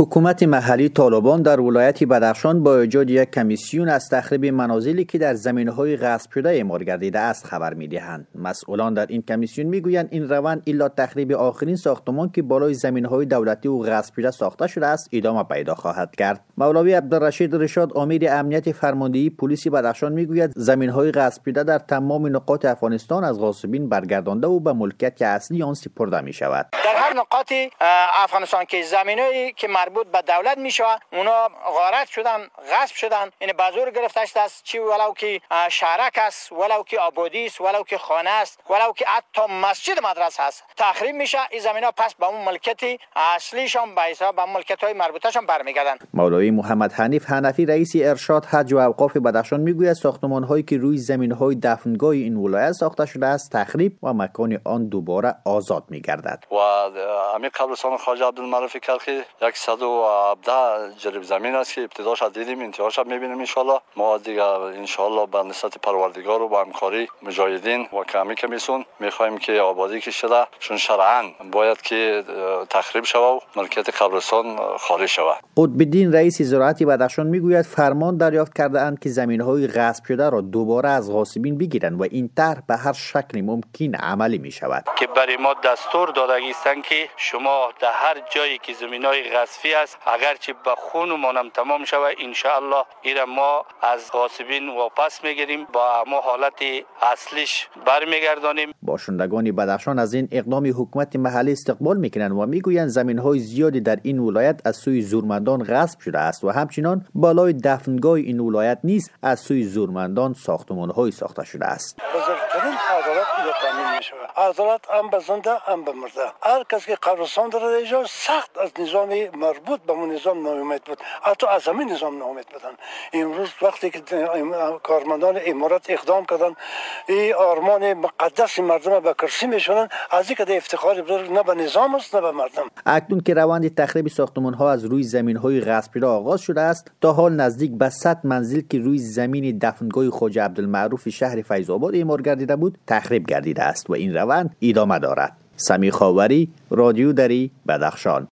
حکومت محلی طالبان در ولایت بدخشان با ایجاد یک کمیسیون از تخریب منازلی که در زمین‌های غصب شده اعمار گردیده است خبر می‌دهند. مسئولان در این کمیسیون می‌گویند این روند الا تخریب آخرین ساختمان که بالای زمین‌های دولتی و غصب شده ساخته شده است ادامه پیدا خواهد کرد. مولوی عبدالرشید رشاد امیر امنیت فرماندهی پلیس بدخشان می‌گوید زمین‌های غصب شده در تمام نقاط افغانستان از غاصبین برگردانده و به ملکیت اصلی آن سپرده می‌شود. در هر نقاط افغانستان که زمینایی که مربوط به دولت میشه اونا غارت شدن، غصب شدن، این بازور گرفته شده است، چی ولو که شهرک است، ولو که آبادی است، ولو که خانه است، ولو که حتی مسجد مدرسه است، تخریب میشه. این زمینا پس به اون ملکیت اصلیشون به حساب به ملکیت‌های مربوطه‌شون برمیگردن. مولوی محمد حنیف حنفی رئیس ارشاد حج و اوقاف بدخشان میگوید ساختمان‌هایی که روی زمین‌های دفنگاه این ولایت ساخته شده است تخریب و مکان آن دوباره آزاد می‌گردد. و همین قبرستان خواجه عبدالمعروف کرخی 117 جریب زمین است که ابتداش دیدیم، انتهاش هم می‌بینیم. ان شاء الله ما دیگه ان شاء الله به نسبت پروردگار و با همکاری مجاهدین و کمی کمیسون می‌خوایم که آبادی که شده چون شرعاً باید که تخریب شود و ملکیت قبرستان خارج شود. قطب‌الدین رئیس زراعت بدخشان میگوید فرمان دریافت کرده اند که زمین‌های غصب شده را دوباره از غاصبین بگیرند و این طرح به هر شکل ممکن عملی می‌شود. که برای ما دستور داده هستند که شما در هر جایی که زمین‌های غصبی است اگرچه به خون و مانم تمام شود ان شاء الله ایرا ما از غاصبین واپس میگیریم با ما حالت اصلیش برمیگردانیم. باشندگان بدخشان از این اقدام حکومت محلی استقبال میکنند و میگویند زمین‌های زیادی در این ولایت از سوی زورمندان غصب شده است و همچنین بالای دفنگاه این ولایت نیز از سوی زورمندان ساختمان‌های ساخته شده است. بزرگترین عدالت تامین میشه. عدالت هم به زنده هم به مرده. هر کس که قبرستان داره اینجا سخت از نظام مربوط به اون نظام ناامید بود، حتی از همین نظام ناامید بودن. امروز وقتی که کارمندان امارات اقدام کردن این آرمان مقدس مردم به کرسی میشونن، از اینکه ده افتخار بزرگ نه به نظام است نه به مردم. اکنون که روند تخریب ساختمان‌ها از روی زمین‌های غصب شده آغاز شده است، تا حال نزدیک به 100 منزل که روی زمین دفنگاه خواجه عبدالمعروف شهر فیض آباد اعمار گردیده بود تخریب گردیده است و این روند ادامه دارد. سمیع خاوری، رادیو دری، بدخشان.